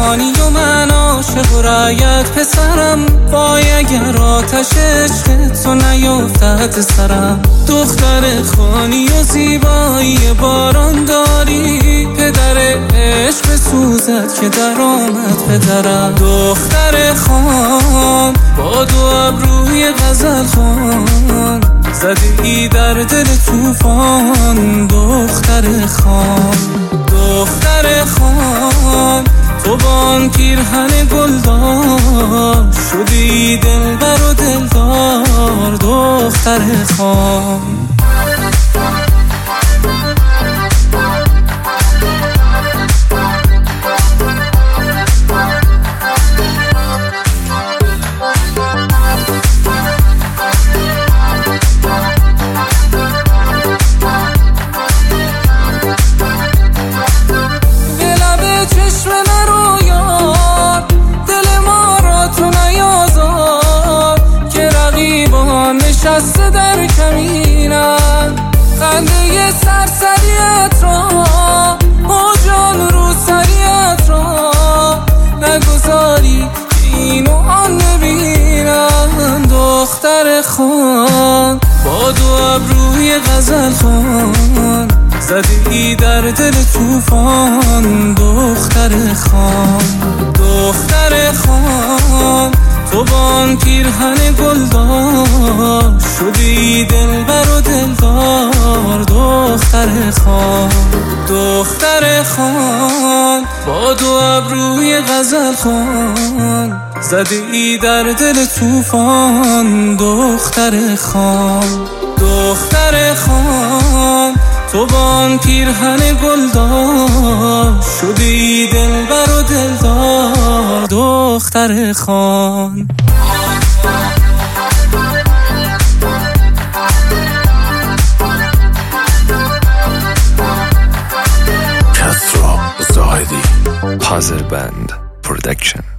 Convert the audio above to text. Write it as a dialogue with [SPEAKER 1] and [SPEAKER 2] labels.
[SPEAKER 1] خانی و من عاشق و رعیت پسرم، وای اگر آتش عشق تو نیفتد سرم. دختر خانی و زیبایی باران داری، پدر عشق سوزد که در آمد پدرم. دختر خان با دو ابروی غزل خوان، زده ای در دل طوفان. دختر خان، دختر خان تو با آن پیرهن گلدار، شدی دلبر و دلدار. دختر خان نشسته در کمینم، خنده سرسریت را با جان رو سریت را نگذاری که اینو آن نبینم. دختر خان با دو ابروی غزل خوان، زده ای در دل طوفان. دختر خان، دختر خان تو با آن پیرهن گلدار، شدی دلبر و دلدار. دختر خان، دختر خان با دو ابروی غزل خوان، زده ای در دل طوفان. دختر خان، دختر خان تو با آن پیرهن گلدار، شدی دلبر و دلدار. دختر خان
[SPEAKER 2] کسرا زاهدی، پازل بند پرودکشن.